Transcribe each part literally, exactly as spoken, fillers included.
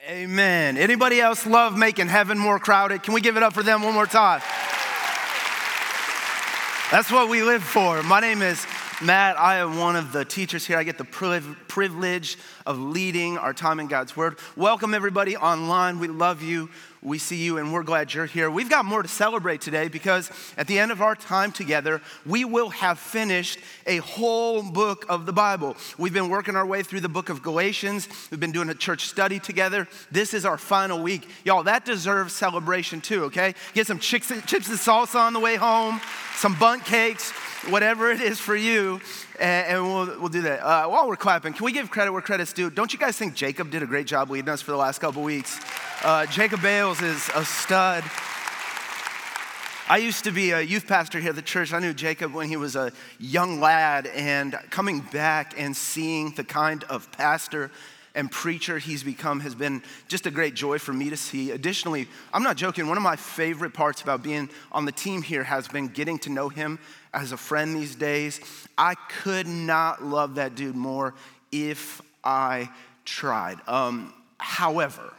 Amen. Anybody else love making heaven more crowded? Can we give it up for them one more time? That's what we live for. My name is Matt. I am one of the teachers here. I get the privilege of leading our time in God's Word. Welcome everybody online. We love you. We see you and we're glad you're here. We've got more to celebrate today because at the end of our time together, we will have finished a whole book of the Bible. We've been working our way through the book of Galatians. We've been doing a church study together. This is our final week. Y'all, that deserves celebration too, okay? Get some chips, chips and salsa on the way home, some bundt cakes, whatever it is for you, and, and we'll, we'll do that. Uh, while we're clapping, can we give credit where credit's due? Don't you guys think Jacob did a great job leading us for the last couple weeks? Uh, Jacob Bales is a stud. I used to be a youth pastor here at the church. I knew Jacob when he was a young lad, and coming back and seeing the kind of pastor and preacher he's become has been just a great joy for me to see. Additionally, I'm not joking, one of my favorite parts about being on the team here has been getting to know him as a friend these days. I could not love that dude more if I tried. Um, however,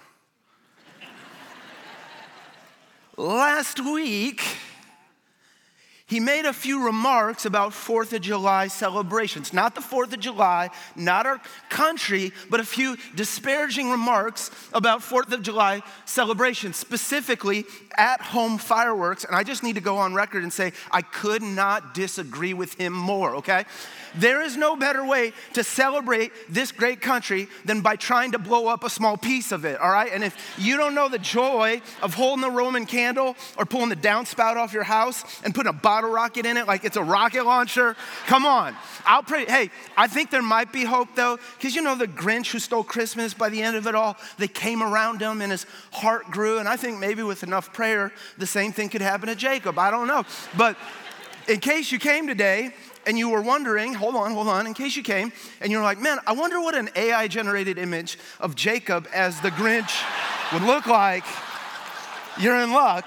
last week, he made a few remarks about fourth of July celebrations. Not the fourth of July, not our country, but a few disparaging remarks about fourth of July celebrations, specifically at-home fireworks. And I just need to go on record and say, I could not disagree with him more, okay? There is no better way to celebrate this great country than by trying to blow up a small piece of it, all right? And if you don't know the joy of holding the Roman candle or pulling the downspout off your house and putting a bottle rocket in it like it's a rocket launcher, come on. I'll pray. Hey, I think there might be hope though, because you know the Grinch who stole Christmas, by the end of it all, they came around him and his heart grew. And I think maybe with enough prayer, the same thing could happen to Jacob. I don't know. But in case you came today, and you were wondering, hold on, hold on, in case you came, and you're like, man, I wonder what an A I-generated image of Jacob as the Grinch would look like. You're in luck.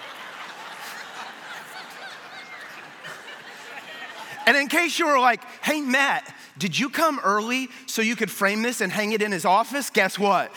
And in case you were like, hey, Matt, did you come early so you could frame this and hang it in his office? Guess what?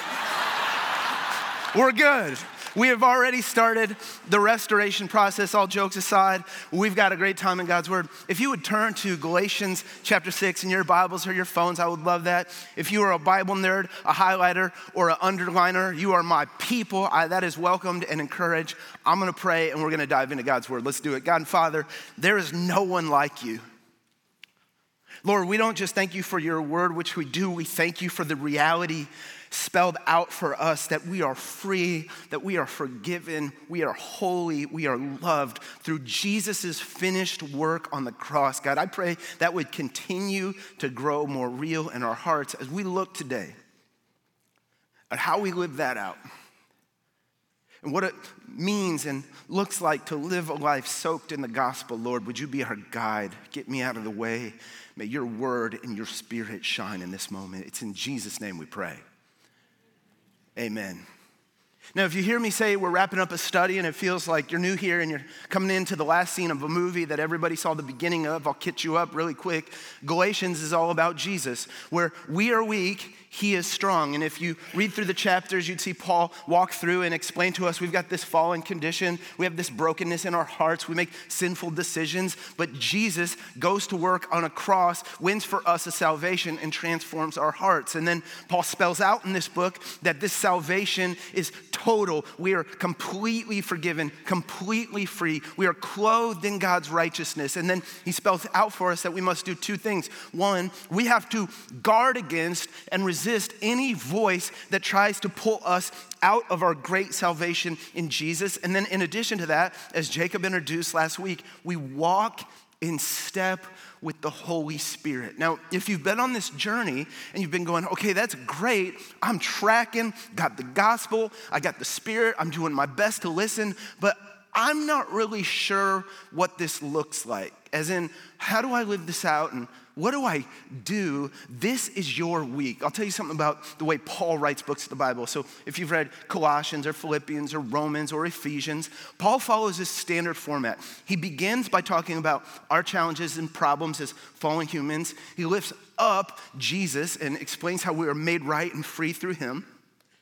We're good. We have already started the restoration process, all jokes aside. We've got a great time in God's Word. If you would turn to Galatians chapter six in your Bibles or your phones, I would love that. If you are a Bible nerd, a highlighter, or an underliner, you are my people. I, that is welcomed and encouraged. I'm going to pray, and we're going to dive into God's Word. Let's do it. God and Father, there is no one like you. Lord, we don't just thank you for your word, which we do. We thank you for the reality spelled out for us that we are free, that we are forgiven, we are holy, we are loved through Jesus' finished work on the cross. God, I pray that would continue to grow more real in our hearts as we look today at how we live that out and what it means and looks like to live a life soaked in the gospel. Lord, would you be our guide? Get me out of the way. May your word and your spirit shine in this moment. It's in Jesus' name we pray. Amen. Now, if you hear me say we're wrapping up a study and it feels like you're new here and you're coming into the last scene of a movie that everybody saw the beginning of, I'll catch you up really quick. Galatians is all about Jesus, where we are weak, he is strong. And if you read through the chapters, you'd see Paul walk through and explain to us we've got this fallen condition. We have this brokenness in our hearts. We make sinful decisions. But Jesus goes to work on a cross, wins for us a salvation, and transforms our hearts. And then Paul spells out in this book that this salvation is total. We are completely forgiven, completely free. We are clothed in God's righteousness. And then he spells out for us that we must do two things. One, we have to guard against and resist any voice that tries to pull us out of our great salvation in Jesus. And then in addition to that, as Jacob introduced last week, we walk in step with the Holy Spirit. Now, if you've been on this journey and you've been going, okay, that's great, I'm tracking, got the gospel, I got the Spirit, I'm doing my best to listen, but I'm not really sure what this looks like. As in, how do I live this out and what do I do? This is your week. I'll tell you something about the way Paul writes books of the Bible. So if you've read Colossians or Philippians or Romans or Ephesians, Paul follows this standard format. He begins by talking about our challenges and problems as fallen humans. He lifts up Jesus and explains how we are made right and free through him.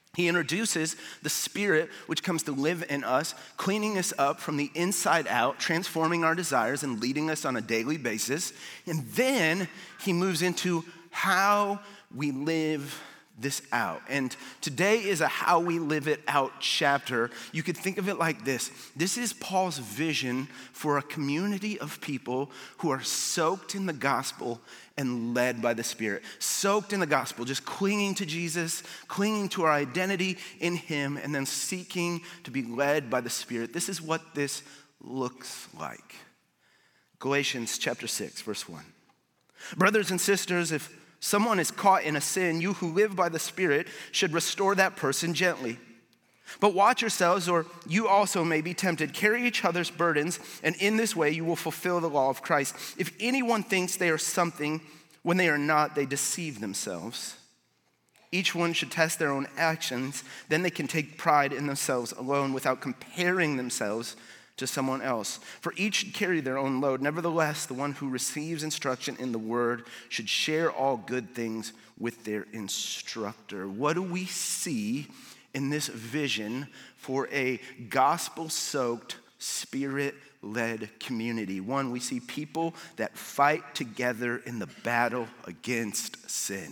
He introduces the Spirit, which comes to live in us, cleaning us up from the inside out, transforming our desires and leading us on a daily basis. And then he moves into how we live this out. And today is a how we live it out chapter. You could think of it like this. This is Paul's vision for a community of people who are soaked in the gospel and led by the Spirit. Soaked in the gospel, just clinging to Jesus, clinging to our identity in him, and then seeking to be led by the Spirit. This is what this looks like. Galatians chapter six, verse one. Brothers and sisters, if someone is caught in a sin, you who live by the Spirit should restore that person gently. But watch yourselves, or you also may be tempted. Carry each other's burdens, and in this way you will fulfill the law of Christ. If anyone thinks they are something when they are not, they deceive themselves. Each one should test their own actions, then they can take pride in themselves alone without comparing themselves to someone else. For each should carry their own load. Nevertheless, the one who receives instruction in the word should share all good things with their instructor. What do we see in this vision for a gospel-soaked, Spirit-led community? One, we see people that fight together in the battle against sin.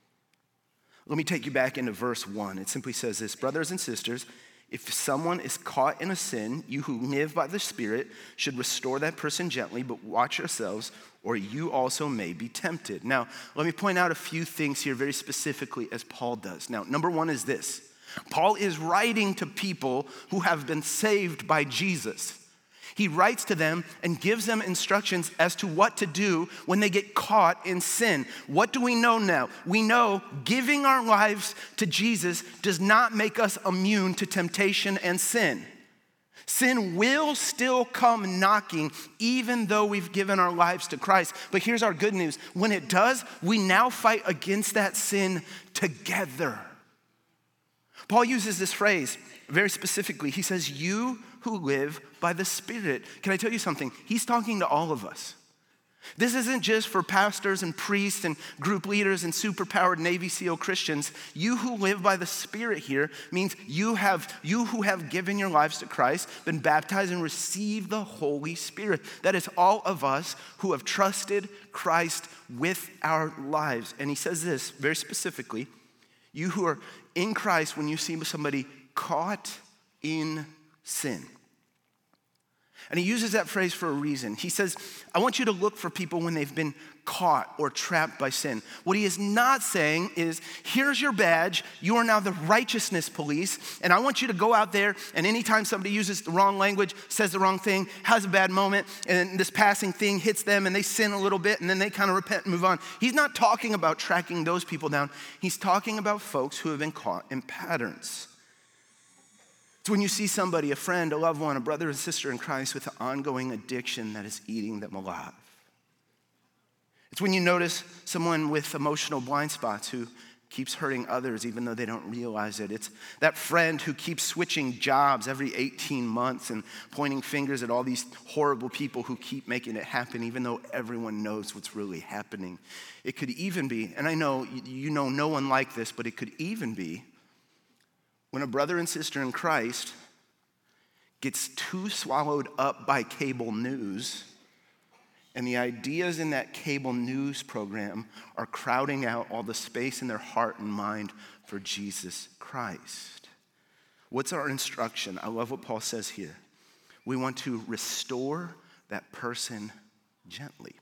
Let me take you back into verse one. It simply says this: brothers and sisters, if someone is caught in a sin, you who live by the Spirit should restore that person gently, but watch yourselves, or you also may be tempted. Now, let me point out a few things here very specifically as Paul does. Now, number one is this. Paul is writing to people who have been saved by Jesus. He writes to them and gives them instructions as to what to do when they get caught in sin. What do we know now? We know giving our lives to Jesus does not make us immune to temptation and sin. Sin will still come knocking even though we've given our lives to Christ. But here's our good news. When it does, we now fight against that sin together. Paul uses this phrase very specifically. He says, you who live by the Spirit. Can I tell you something? He's talking to all of us. This isn't just for pastors and priests and group leaders and superpowered Navy SEAL Christians. You who live by the Spirit here means you have you who have given your lives to Christ, been baptized and received the Holy Spirit. That is all of us who have trusted Christ with our lives. And he says this very specifically: you who are in Christ, when you see somebody caught in sin. And he uses that phrase for a reason. He says, I want you to look for people when they've been caught or trapped by sin. What he is not saying is, here's your badge, you are now the righteousness police, and I want you to go out there, and anytime somebody uses the wrong language, says the wrong thing, has a bad moment, and this passing thing hits them, and they sin a little bit, and then they kind of repent and move on. He's not talking about tracking those people down. He's talking about folks who have been caught in patterns. It's when you see somebody, a friend, a loved one, a brother and sister in Christ with an ongoing addiction that is eating them alive. It's when you notice someone with emotional blind spots who keeps hurting others even though they don't realize it. It's that friend who keeps switching jobs every eighteen months and pointing fingers at all these horrible people who keep making it happen even though everyone knows what's really happening. It could even be, and I know you know no one like this, but it could even be when a brother and sister in Christ gets too swallowed up by cable news, and the ideas in that cable news program are crowding out all the space in their heart and mind for Jesus Christ. What's our instruction? I love what Paul says here. We want to restore that person gently.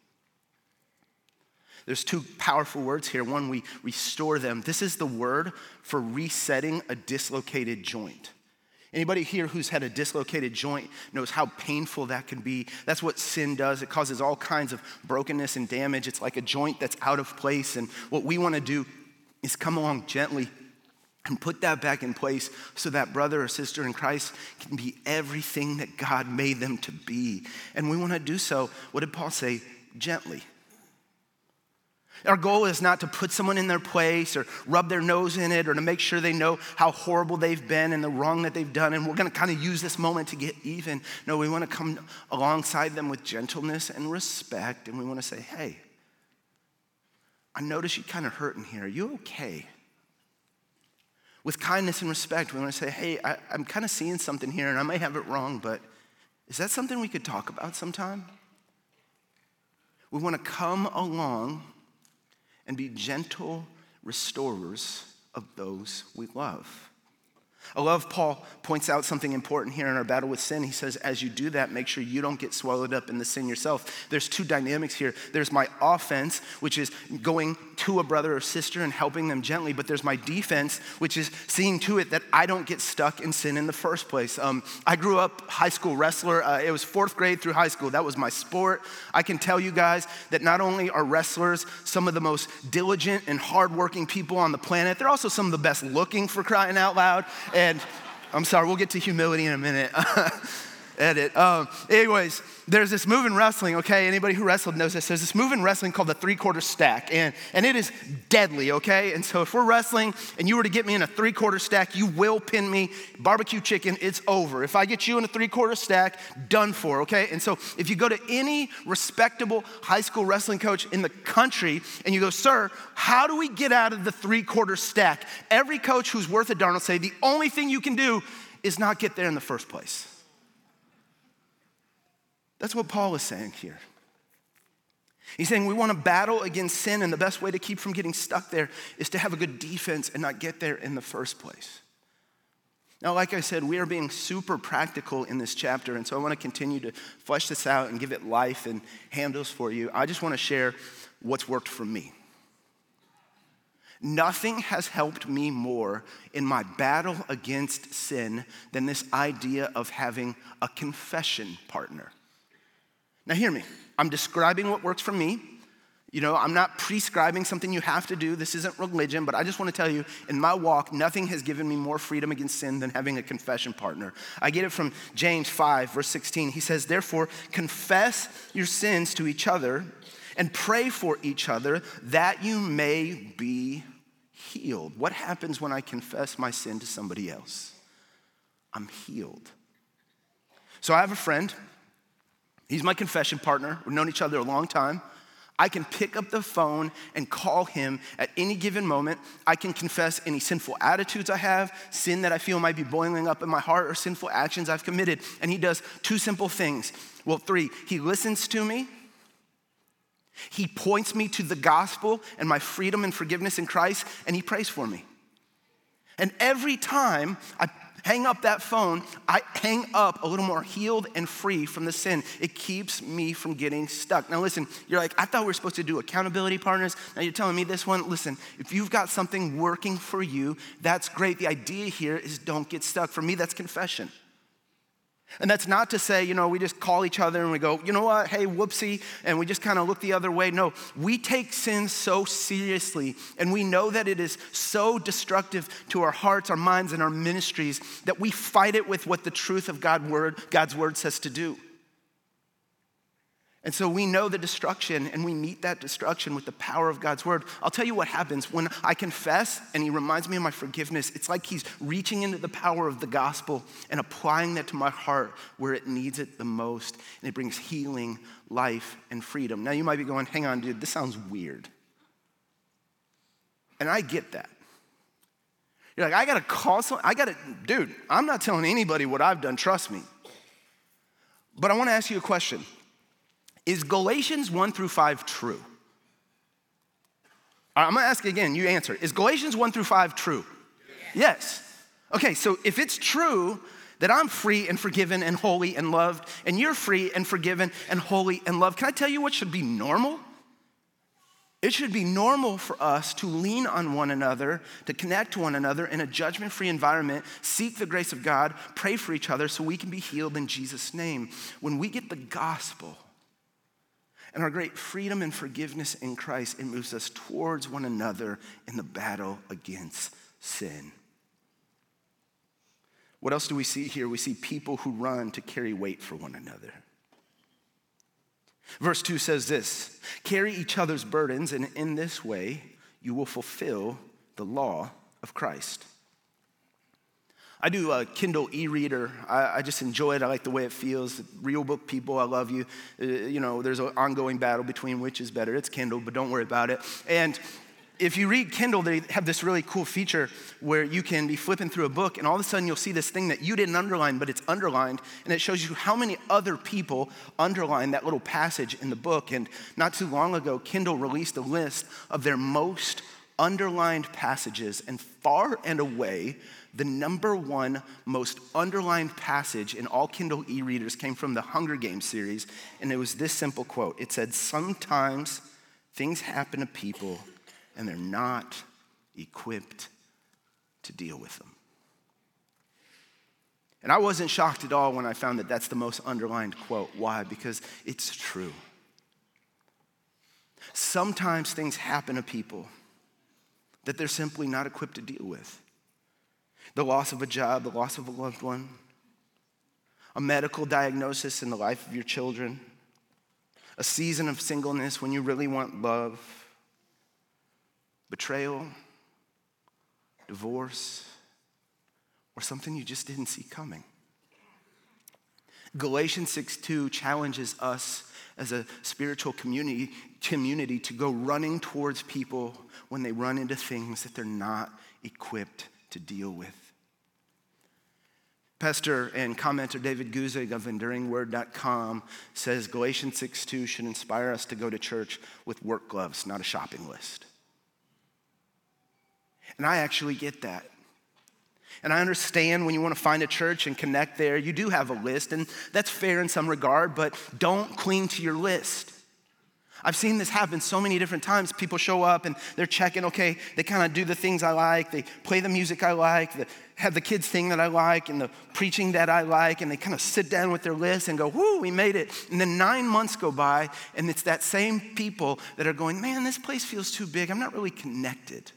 There's two powerful words here. One, we restore them. This is the word for resetting a dislocated joint. Anybody here who's had a dislocated joint knows how painful that can be. That's what sin does. It causes all kinds of brokenness and damage. It's like a joint that's out of place. And what we want to do is come along gently and put that back in place so that brother or sister in Christ can be everything that God made them to be. And we want to do so, what did Paul say? Gently. Our goal is not to put someone in their place or rub their nose in it or to make sure they know how horrible they've been and the wrong that they've done, and we're going to kind of use this moment to get even. No, we want to come alongside them with gentleness and respect, and we want to say, hey, I notice you kind of hurting here. Are you okay? With kindness and respect, we want to say, hey, I, I'm kind of seeing something here and I may have it wrong, but is that something we could talk about sometime? We want to come along and be gentle restorers of those we love. I love Paul points out something important here in our battle with sin. He says, as you do that, make sure you don't get swallowed up in the sin yourself. There's two dynamics here. There's my offense, which is going to a brother or sister and helping them gently. But there's my defense, which is seeing to it that I don't get stuck in sin in the first place. Um, I grew up high school wrestler. Uh, it was fourth grade through high school. That was my sport. I can tell you guys that not only are wrestlers some of the most diligent and hardworking people on the planet, they're also some of the best looking, for crying out loud. And I'm sorry, we'll get to humility in a minute. Edit. Um, anyways, there's this move in wrestling, okay? Anybody who wrestled knows this. There's this move in wrestling called the three-quarter stack, and, and it is deadly, okay? And so if we're wrestling and you were to get me in a three-quarter stack, you will pin me. Barbecue chicken, it's over. If I get you in a three-quarter stack, done for, okay? And so if you go to any respectable high school wrestling coach in the country and you go, sir, how do we get out of the three-quarter stack? Every coach who's worth a darn will say the only thing you can do is not get there in the first place. That's what Paul is saying here. He's saying we want to battle against sin, and the best way to keep from getting stuck there is to have a good defense and not get there in the first place. Now, like I said, we are being super practical in this chapter, and so I want to continue to flesh this out and give it life and handles for you. I just want to share what's worked for me. Nothing has helped me more in my battle against sin than this idea of having a confession partner. Now hear me, I'm describing what works for me. You know, I'm not prescribing something you have to do. This isn't religion, but I just want to tell you, in my walk, nothing has given me more freedom against sin than having a confession partner. I get it from James five, verse sixteen. He says, therefore, confess your sins to each other and pray for each other that you may be healed. What happens when I confess my sin to somebody else? I'm healed. So I have a friend. He's my confession partner. We've known each other a long time. I can pick up the phone and call him at any given moment. I can confess any sinful attitudes I have, sin that I feel might be boiling up in my heart, or sinful actions I've committed. And he does two simple things. Well, three. He listens to me. He points me to the gospel and my freedom and forgiveness in Christ, and he prays for me. And every time I hang up that phone, I hang up a little more healed and free from the sin. It keeps me from getting stuck. Now listen, you're like, I thought we were supposed to do accountability partners. Now you're telling me this one. Listen, if you've got something working for you, that's great. The idea here is don't get stuck. For me, that's confession. And that's not to say, you know, we just call each other and we go, you know what, hey, whoopsie, and we just kind of look the other way. No, we take sin so seriously, and we know that it is so destructive to our hearts, our minds, and our ministries that we fight it with what the truth of God word, God's word says to do. And so we know the destruction, and we meet that destruction with the power of God's word. I'll tell you what happens when I confess and he reminds me of my forgiveness. It's like he's reaching into the power of the gospel and applying that to my heart where it needs it the most. And it brings healing, life, and freedom. Now you might be going, hang on, dude, this sounds weird. And I get that. You're like, I gotta call someone, I gotta, dude, I'm not telling anybody what I've done, trust me. But I wanna ask you a question. Is Galatians one through five true? All right, I'm gonna ask again, you answer. Is Galatians one through five true? Yes. yes. Okay, so if it's true that I'm free and forgiven and holy and loved, and you're free and forgiven and holy and loved, can I tell you what should be normal? It should be normal for us to lean on one another, to connect to one another in a judgment-free environment, seek the grace of God, pray for each other so we can be healed in Jesus' name. When we get the gospel and our great freedom and forgiveness in Christ, it moves us towards one another in the battle against sin. What else do we see here? We see people who run to carry weight for one another. Verse two says this, carry each other's burdens, and in this way you will fulfill the law of Christ. I do a Kindle e-reader. I, I just enjoy it. I like the way it feels. Real book people, I love you. Uh, you know, there's an ongoing battle between which is better. It's Kindle, but don't worry about it. And if you read Kindle, they have this really cool feature where you can be flipping through a book and all of a sudden you'll see this thing that you didn't underline, but it's underlined, and it shows you how many other people underlined that little passage in the book. And not too long ago, Kindle released a list of their most underlined passages, and far and away, the number one most underlined passage in all Kindle e-readers came from the Hunger Games series, and it was this simple quote. It said, "Sometimes things happen to people and they're not equipped to deal with them." And I wasn't shocked at all when I found that that's the most underlined quote. Why? Because it's true. Sometimes things happen to people that they're simply not equipped to deal with. The loss of a job, the loss of a loved one, a medical diagnosis in the life of your children, a season of singleness when you really want love, betrayal, divorce, or something you just didn't see coming. Galatians six two challenges us as a spiritual community, community to go running towards people when they run into things that they're not equipped to deal with. Pastor and commenter David Guzig of enduring word dot com says Galatians six two should inspire us to go to church with work gloves, not a shopping list. And I actually get that. And I understand when you want to find a church and connect there, you do have a list, and that's fair in some regard, but don't cling to your list. I've seen this happen so many different times. People show up and they're checking, okay, they kind of do the things I like, they play the music I like, they have the kids thing that I like and the preaching that I like, and they kind of sit down with their list and go, whoo, we made it. And then nine months go by, and it's that same people that are going, man, this place feels too big, I'm not really connected.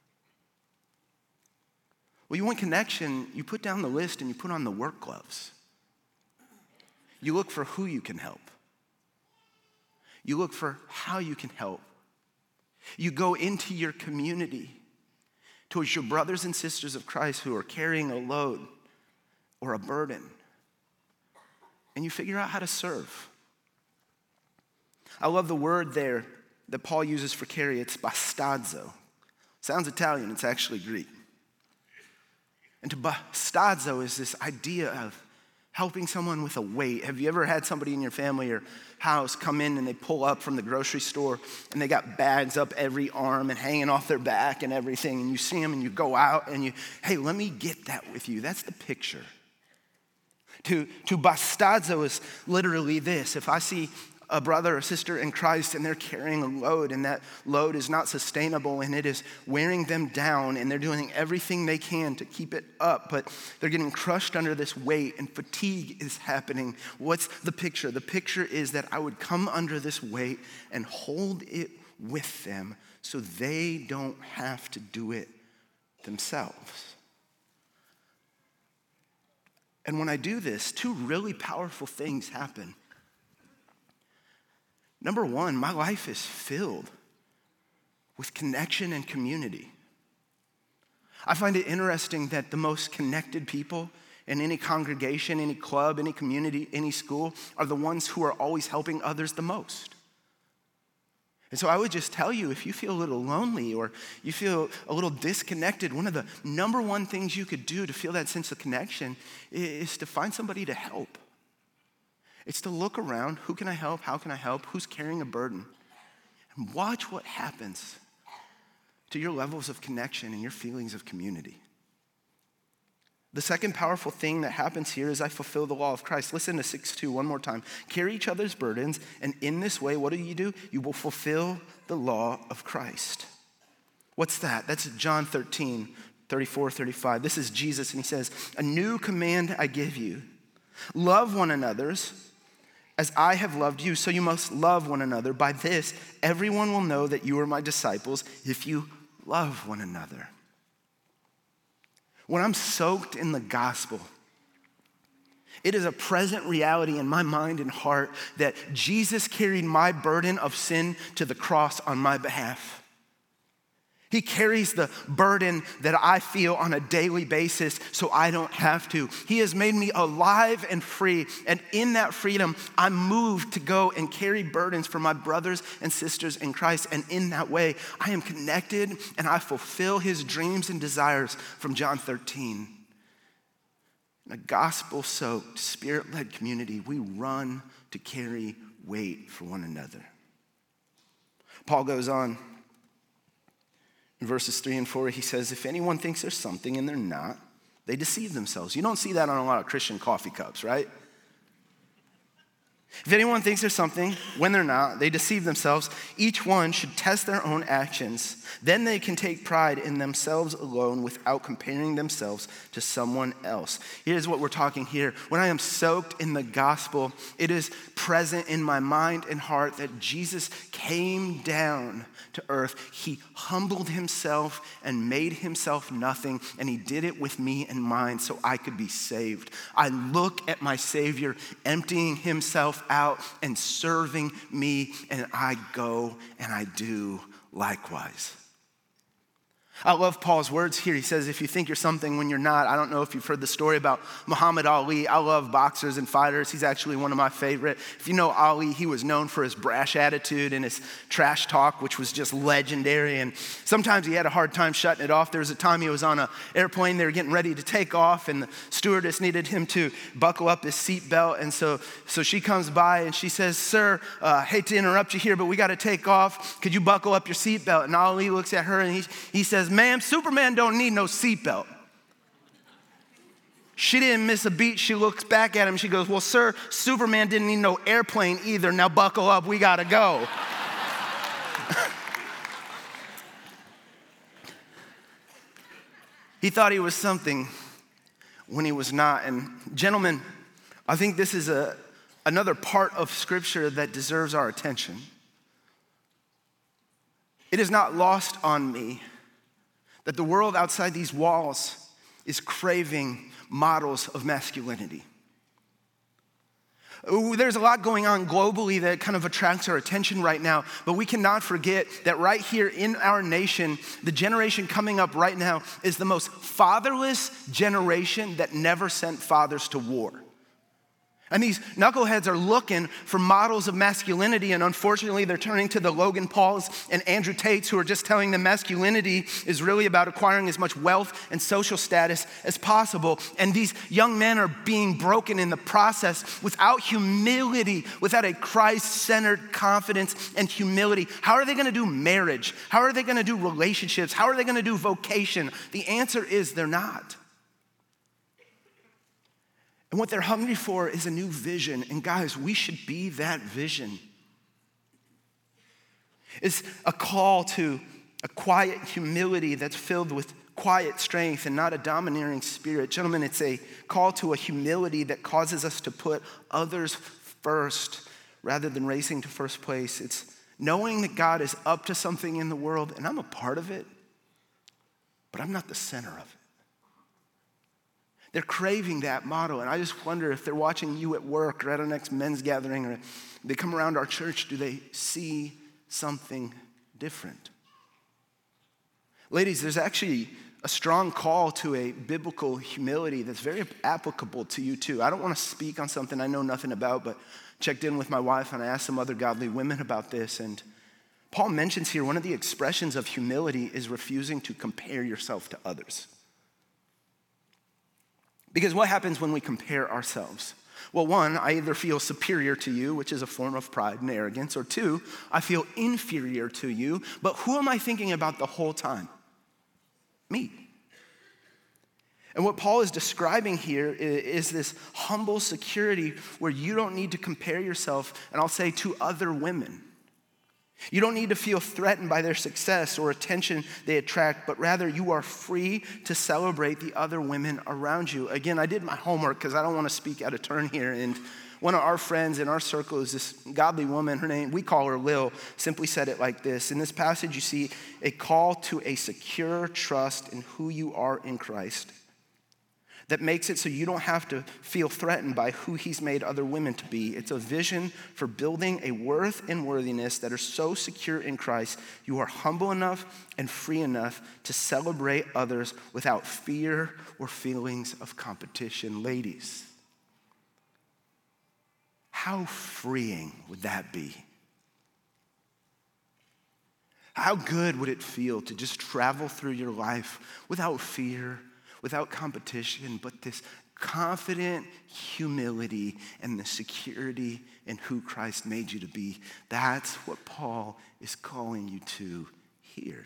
Well, you want connection, you put down the list and you put on the work gloves. You look for who you can help. You look for how you can help. You go into your community towards your brothers and sisters of Christ who are carrying a load or a burden, and you figure out how to serve. I love the word there that Paul uses for carry. It's bastazo. Sounds Italian, it's actually Greek. And to bastazo is this idea of helping someone with a weight. Have you ever had somebody in your family or house come in and they pull up from the grocery store and they got bags up every arm and hanging off their back and everything, and you see them and you go out and you, hey, let me get that with you. That's the picture. To, to bastazo is literally this. If I see a brother or sister in Christ and they're carrying a load and that load is not sustainable and it is wearing them down and they're doing everything they can to keep it up, but they're getting crushed under this weight and fatigue is happening. What's the picture? The picture is that I would come under this weight and hold it with them so they don't have to do it themselves. And when I do this, two really powerful things happen. Number one, my life is filled with connection and community. I find it interesting that the most connected people in any congregation, any club, any community, any school are the ones who are always helping others the most. And so I would just tell you, if you feel a little lonely or you feel a little disconnected, one of the number one things you could do to feel that sense of connection is to find somebody to help. It's to look around, who can I help, how can I help, who's carrying a burden, and watch what happens to your levels of connection and your feelings of community. The second powerful thing that happens here is I fulfill the law of Christ. Listen to six two one more time. Carry each other's burdens, and in this way, what do you do? You will fulfill the law of Christ. What's that? That's John thirteen, thirty-four, thirty-five. This is Jesus, and he says, a new command I give you. Love one another as I have loved you, so you must love one another. By this, everyone will know that you are my disciples if you love one another. When I'm soaked in the gospel, it is a present reality in my mind and heart that Jesus carried my burden of sin to the cross on my behalf. He carries the burden that I feel on a daily basis so I don't have to. He has made me alive and free. And in that freedom, I'm moved to go and carry burdens for my brothers and sisters in Christ. And in that way, I am connected and I fulfill his dreams and desires from John thirteen. In a gospel-soaked, spirit-led community, we run to carry weight for one another. Paul goes on. In verses three and four, he says, if anyone thinks there's something and they're not, they deceive themselves. You don't see that on a lot of Christian coffee cups, right? If anyone thinks there's something when they're not, they deceive themselves. Each one should test their own actions. Then they can take pride in themselves alone without comparing themselves to someone else. Here's what we're talking here. When I am soaked in the gospel, it is present in my mind and heart that Jesus came down to earth. He humbled himself and made himself nothing, and he did it with me in mind so I could be saved. I look at my Savior emptying himself out and serving me, and I go and I do likewise. I love Paul's words here. He says, if you think you're something when you're not. I don't know if you've heard the story about Muhammad Ali. I love boxers and fighters. He's actually one of my favorite. If you know Ali, he was known for his brash attitude and his trash talk, which was just legendary. And sometimes he had a hard time shutting it off. There was a time he was on an airplane. They were getting ready to take off, and the stewardess needed him to buckle up his seatbelt. And so, so she comes by and she says, sir, uh, hate to interrupt you here, but we got to take off. Could you buckle up your seatbelt? And Ali looks at her and he, he says, ma'am, Superman don't need no seatbelt. She didn't miss a beat. She looks back at him. She goes, well, sir, Superman didn't need no airplane either. Now buckle up. We got to go. He thought he was something when he was not. And gentlemen, I think this is a, another part of Scripture that deserves our attention. It is not lost on me that the world outside these walls is craving models of masculinity. There's a lot going on globally that kind of attracts our attention right now, but we cannot forget that right here in our nation, the generation coming up right now is the most fatherless generation that never sent fathers to war. And these knuckleheads are looking for models of masculinity, and unfortunately they're turning to the Logan Pauls and Andrew Tates, who are just telling them masculinity is really about acquiring as much wealth and social status as possible. And these young men are being broken in the process without humility, without a Christ-centered confidence and humility. How are they gonna do marriage? How are they gonna do relationships? How are they gonna do vocation? The answer is they're not. And what they're hungry for is a new vision. And guys, we should be that vision. It's a call to a quiet humility that's filled with quiet strength and not a domineering spirit. Gentlemen, it's a call to a humility that causes us to put others first rather than racing to first place. It's knowing that God is up to something in the world, and I'm a part of it, but I'm not the center of it. They're craving that model, and I just wonder if they're watching you at work or at our next men's gathering, or they come around our church, do they see something different? Ladies, there's actually a strong call to a biblical humility that's very applicable to you too. I don't want to speak on something I know nothing about, but checked in with my wife and I asked some other godly women about this, and Paul mentions here one of the expressions of humility is refusing to compare yourself to others. Because what happens when we compare ourselves? Well, one, I either feel superior to you, which is a form of pride and arrogance, or two, I feel inferior to you, but who am I thinking about the whole time? Me. And what Paul is describing here is this humble security where you don't need to compare yourself, and I'll say to other women. You don't need to feel threatened by their success or attention they attract, but rather you are free to celebrate the other women around you. Again, I did my homework because I don't want to speak out of turn here. And one of our friends in our circle is this godly woman. Her name, we call her Lil, simply said it like this. In this passage, you see a call to a secure trust in who you are in Christ. that makes it so you don't have to feel threatened by who he's made other women to be. It's a vision for building a worth and worthiness that are so secure in Christ, you are humble enough and free enough to celebrate others without fear or feelings of competition. Ladies, how freeing would that be? How good would it feel to just travel through your life without fear, without competition, but this confident humility and the security in who Christ made you to be? That's what Paul is calling you to here.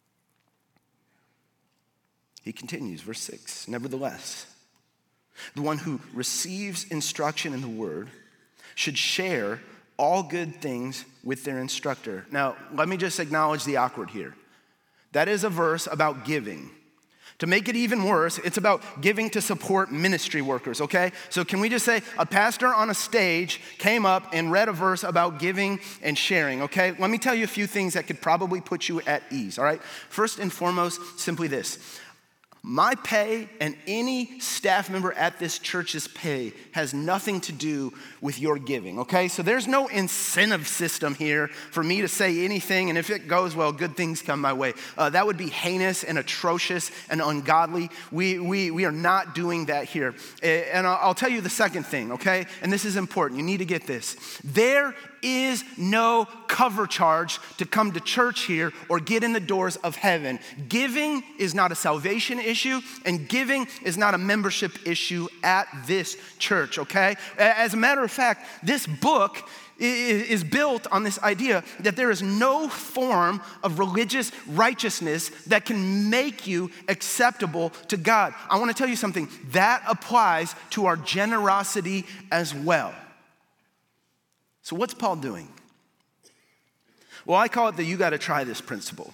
He continues, verse six, nevertheless, the one who receives instruction in the word should share all good things with their instructor. Now, let me just acknowledge the awkward here. That is a verse about giving. To make it even worse, it's about giving to support ministry workers, okay? So can we just say a pastor on a stage came up and read a verse about giving and sharing, okay? Let me tell you a few things that could probably put you at ease, all right? First and foremost, simply this. My pay and any staff member at this church's pay has nothing to do with your giving, okay? So there's no incentive system here for me to say anything, and if it goes well, good things come my way. Uh, that would be heinous and atrocious and ungodly. We, we, we are not doing that here. And I'll, I'll tell you the second thing, okay? And this is important. You need to get this. There is no cover charge to come to church here or get in the doors of heaven. Giving is not a salvation issue, and giving is not a membership issue at this church, okay? As a matter of fact, this book is built on this idea that there is no form of religious righteousness that can make you acceptable to God. I want to tell you something. That applies to our generosity as well. So what's Paul doing? Well, I call it the you got to try this principle.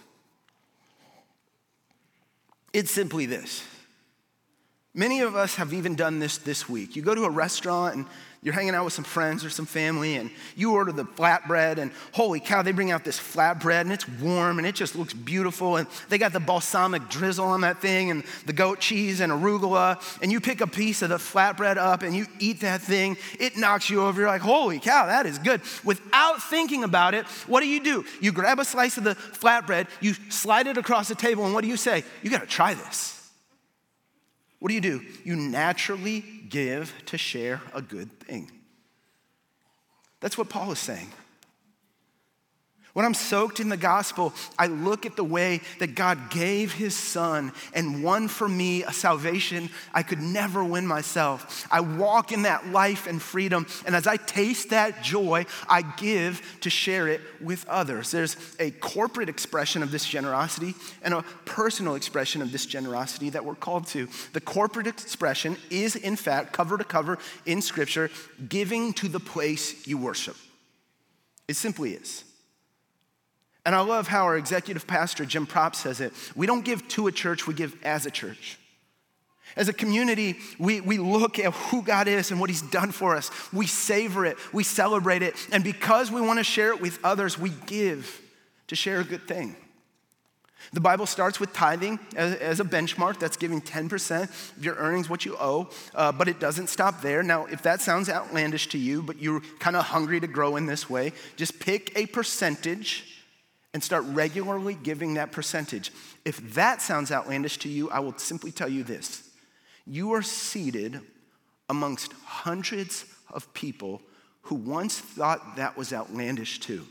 It's simply this. Many of us have even done this this week. You go to a restaurant and you're hanging out with some friends or some family and you order the flatbread and holy cow, they bring out this flatbread and it's warm and it just looks beautiful and they got the balsamic drizzle on that thing and the goat cheese and arugula, and you pick a piece of the flatbread up and you eat that thing. It knocks you over. You're like, holy cow, that is good. Without thinking about it, what do you do? You grab a slice of the flatbread, you slide it across the table, and what do you say? You got to try this. What do you do? You naturally give to share a good thing. That's what Paul is saying. When I'm soaked in the gospel, I look at the way that God gave his son and won for me a salvation I could never win myself. I walk in that life and freedom, and as I taste that joy, I give to share it with others. There's a corporate expression of this generosity and a personal expression of this generosity that we're called to. The corporate expression is, in fact, cover to cover in Scripture, giving to the place you worship. It simply is. And I love how our executive pastor, Jim Propp, says it. We don't give to a church, we give as a church. As a community, we, we look at who God is and what he's done for us. We savor it, we celebrate it, and because we want to share it with others, we give to share a good thing. The Bible starts with tithing as, as a benchmark. That's giving ten percent of your earnings, what you owe, uh, but it doesn't stop there. Now, if that sounds outlandish to you, but you're kind of hungry to grow in this way, just pick a percentage and start regularly giving that percentage. If that sounds outlandish to you, I will simply tell you this. You are seated amongst hundreds of people who once thought that was outlandish too.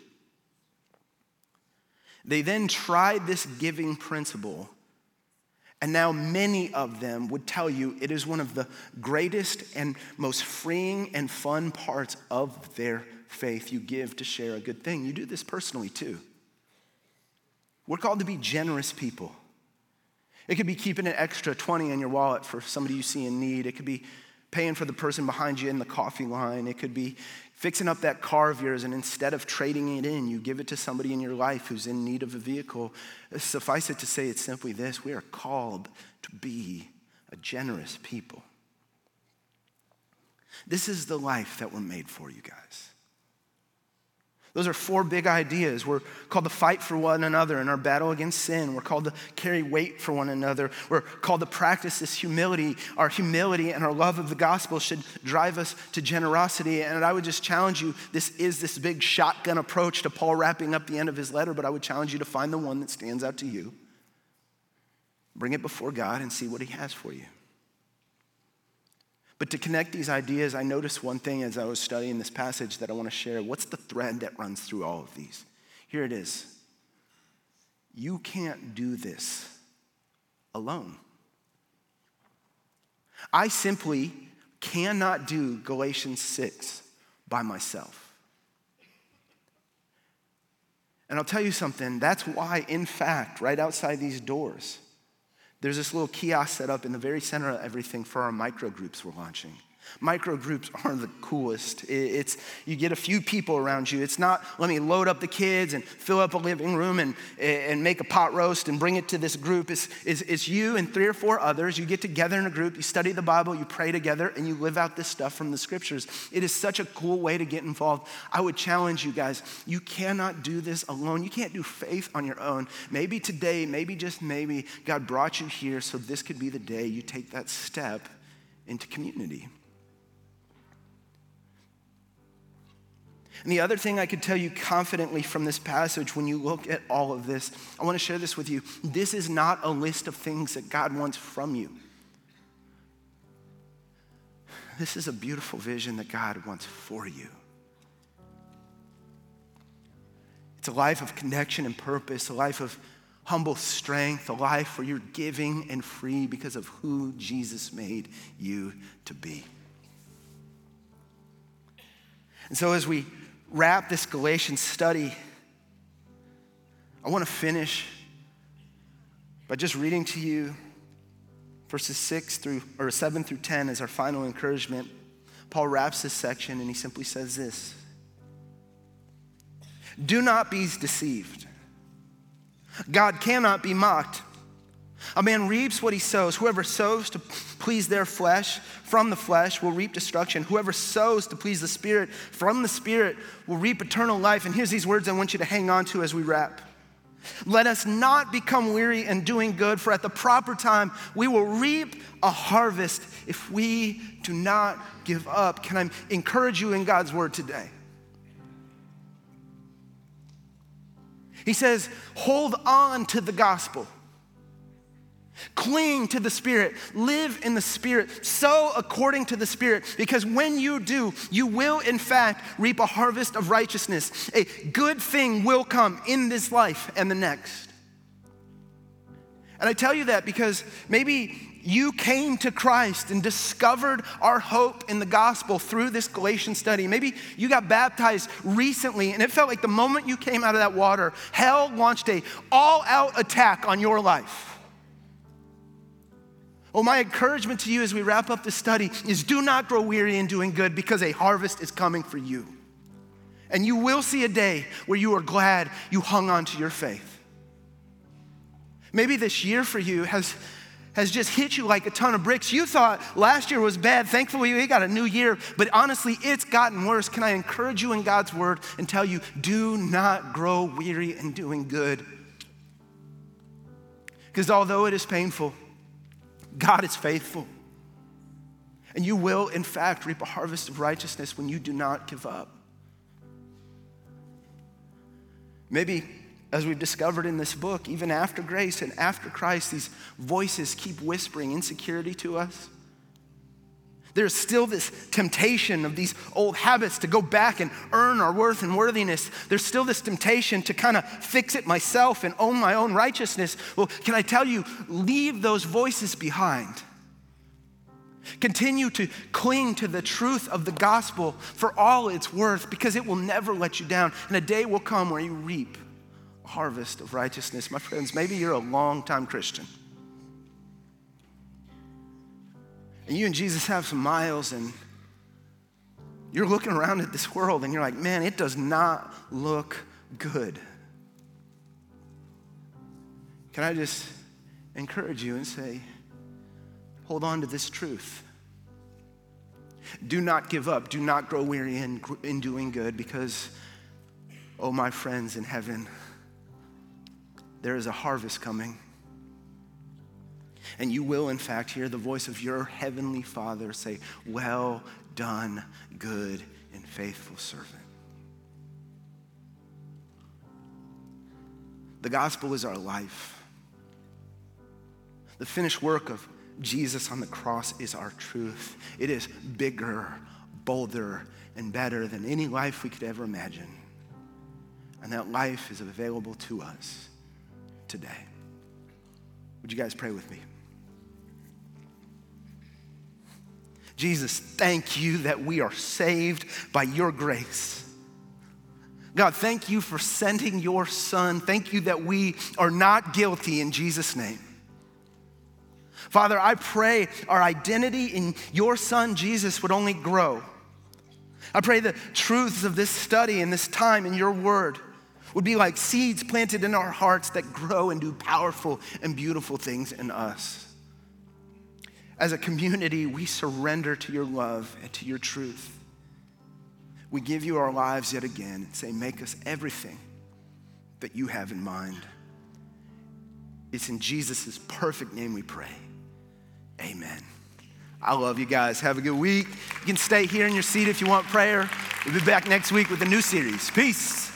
They then tried this giving principle, and now many of them would tell you it is one of the greatest and most freeing and fun parts of their faith. You give to share a good thing. You do this personally too. We're called to be generous people. It could be keeping an extra twenty in your wallet for somebody you see in need. It could be paying for the person behind you in the coffee line. It could be fixing up that car of yours, and instead of trading it in, you give it to somebody in your life who's in need of a vehicle. Suffice it to say, it's simply this: we are called to be a generous people. This is the life that we're made for, you guys. Those are four big ideas. We're called to fight for one another in our battle against sin. We're called to carry weight for one another. We're called to practice this humility. Our humility and our love of the gospel should drive us to generosity. And I would just challenge you, this is this big shotgun approach to Paul wrapping up the end of his letter, but I would challenge you to find the one that stands out to you. Bring it before God and see what he has for you. But to connect these ideas, I noticed one thing as I was studying this passage that I want to share. What's the thread that runs through all of these? Here it is. You can't do this alone. I simply cannot do Galatians six by myself. And I'll tell you something, that's why, in fact, right outside these doors, there's this little kiosk set up in the very center of everything for our micro groups we're launching. Micro groups are the coolest. It's, you get a few people around you. It's not, let me load up the kids and fill up a living room and, and make a pot roast and bring it to this group. It's, it's, it's you and three or four others. You get together in a group, you study the Bible, you pray together, and you live out this stuff from the scriptures. It is such a cool way to get involved. I would challenge you guys, you cannot do this alone. You can't do faith on your own. Maybe today, maybe just maybe, God brought you here so this could be the day you take that step into community. And the other thing I could tell you confidently from this passage when you look at all of this, I want to share this with you. This is not a list of things that God wants from you. This is a beautiful vision that God wants for you. It's a life of connection and purpose, a life of humble strength, a life where you're giving and free because of who Jesus made you to be. And so as we wrap this Galatians study, I want to finish by just reading to you verses six through or seven through ten as our final encouragement. Paul wraps this section and he simply says this: do not be deceived. God cannot be mocked. A man reaps what he sows. Whoever sows to please their flesh from the flesh will reap destruction. Whoever sows to please the Spirit from the Spirit will reap eternal life. And here's these words I want you to hang on to as we wrap. Let us not become weary in doing good, for at the proper time we will reap a harvest if we do not give up. Can I encourage you in God's word today? He says, hold on to the gospel. Cling to the Spirit. Live in the Spirit. Sow according to the Spirit. Because when you do, you will in fact reap a harvest of righteousness. A good thing will come in this life and the next. And I tell you that because maybe you came to Christ and discovered our hope in the gospel through this Galatian study. Maybe you got baptized recently and it felt like the moment you came out of that water, hell launched a all-out attack on your life. Well, my encouragement to you as we wrap up this study is do not grow weary in doing good because a harvest is coming for you. And you will see a day where you are glad you hung on to your faith. Maybe this year for you has, has just hit you like a ton of bricks. You thought last year was bad. Thankfully, we got a new year. But honestly, it's gotten worse. Can I encourage you in God's word and tell you, do not grow weary in doing good. Because although it is painful, God is faithful. And you will, in fact, reap a harvest of righteousness when you do not give up. Maybe, as we've discovered in this book, even after grace and after Christ, these voices keep whispering insecurity to us. There's still this temptation of these old habits to go back and earn our worth and worthiness. There's still this temptation to kind of fix it myself and own my own righteousness. Well, can I tell you, leave those voices behind. Continue to cling to the truth of the gospel for all it's worth, because it will never let you down. And a day will come where you reap a harvest of righteousness. My friends, maybe you're a long-time Christian. And you and Jesus have some miles and you're looking around at this world and you're like, man, it does not look good. Can I just encourage you and say, hold on to this truth. Do not give up. Do not grow weary in, in doing good, because Oh, my friends in heaven, there is a harvest coming. And you will, in fact, hear the voice of your heavenly Father say, well done, good and faithful servant. The gospel is our life. The finished work of Jesus on the cross is our truth. It is bigger, bolder, and better than any life we could ever imagine. And that life is available to us today. Would you guys pray with me? Jesus, thank you that we are saved by your grace. God, thank you for sending your son. Thank you that we are not guilty in Jesus' name. Father, I pray our identity in your son, Jesus, would only grow. I pray the truths of this study and this time in your word would be like seeds planted in our hearts that grow and do powerful and beautiful things in us. As a community, we surrender to your love and to your truth. We give you our lives yet again and say, make us everything that you have in mind. It's in Jesus' perfect name we pray. Amen. I love you guys. Have a good week. You can stay here in your seat if you want prayer. We'll be back next week with a new series. Peace.